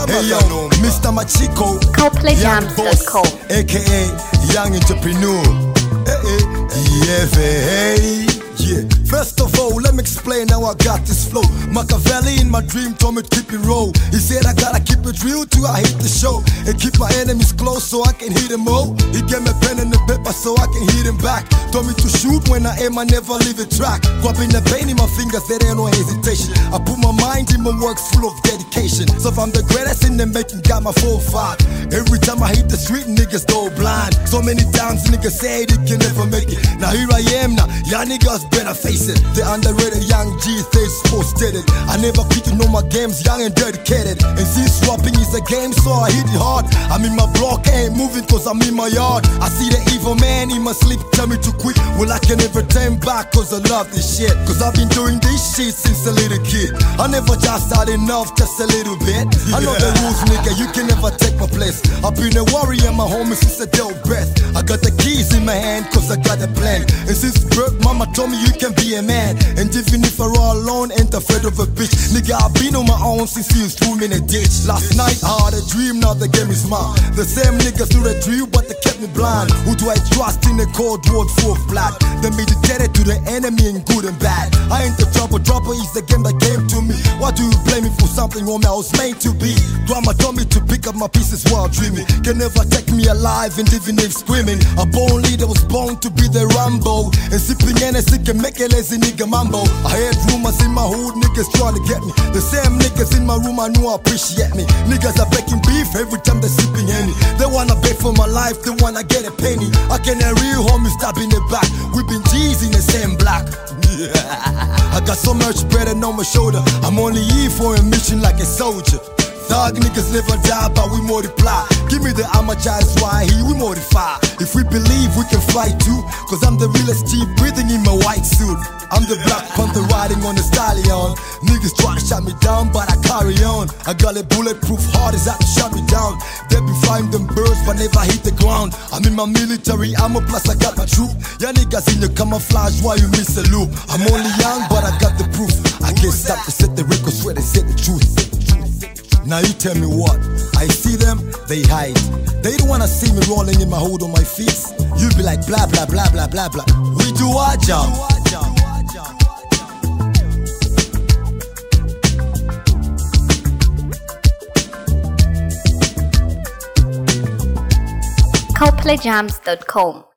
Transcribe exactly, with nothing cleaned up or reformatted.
Hey yo, Mister Machiko, Coldplay Jams dot com, aka Young Entrepreneur. Hey, hey, yeah, hey, yeah. First of all, let me explain how I got this flow. Machiavelli in my dream told me to keep it roll. He said I gotta keep it real too, I hate the show. And keep my enemies close so I can hit them all. He gave me pen and the paper so I can hit him back. Told me to shoot when I aim, I never leave a track. Grabbing the pain in my fingers, there ain't no hesitation. I put my mind in my work full of dedication. So if I'm the greatest in the making, got my full five. Every time I hit the street, niggas go blind. So many times niggas say they can never make it. Now here I am now, y'all niggas better face it. The underrated young G, they posted it. I never quit to know my games, young and dedicated. And since rapping is a game, so I hit it hard. I'm in my block, ain't moving cause I'm in my yard. I see the evil man in my sleep, tell me to quit. Well, I can never turn back cause I love this shit. Cause I've been doing this shit since a little kid. I never just had enough, just a little bit. I know the rules, nigga, you can never take my place. I've been a warrior, my homie, since a day of birth. I got the keys in my hand cause I got a plan. And since birth, mama told me you can be a man. And even if I roll alone, ain't afraid of a bitch. Nigga, I've been on my own since you threw me in a ditch. Last night I had a dream, now the game is mine. The same niggas do the drill, but they kept me blind. Who do I trust in a cold world full of blood? They meditated to the enemy in good and bad. I ain't the trouble dropper, it's the game that came to me. Why do you blame me for something wrong I was made to be? Grandma told me to pick up my pieces while dreaming. Can never take me alive and even if screaming. A born leader was born to be the Rambo. And sipping Hennessy can make a lazy nigga mambo. I heard rumors in my hood, niggas trying to get me. The same niggas in my room I knew appreciate me. Niggas are baking beef every time they sipping Henny. They wanna beg for my life, they wanna get a penny. I can a real homie stab in the back. We been G's in the same block. I got so much bread on my shoulder. I'm only here for a mission like a soldier. Thug niggas never die, but we multiply. Give me the Amaziah's why here we modify. If we believe we can fly too, cause I'm the realest G breathing in my white suit. I'm the Black Panther riding on the stallion. Niggas try to shut me down, but I carry on. I got a bulletproof heart, is out to shut me down. They be flying them birds, but never hit the ground. I'm in my military armor, plus I got my troop. Ya niggas in your camouflage, why you miss a loop? I'm only young, but I got the proof. I can't stop to set the record, swear they said the truth. Now you tell me what? I see them, they hide. They don't wanna see me rolling in my hood on my feet. You be like blah blah blah blah blah blah. We do our job. Coldplay Jams dot com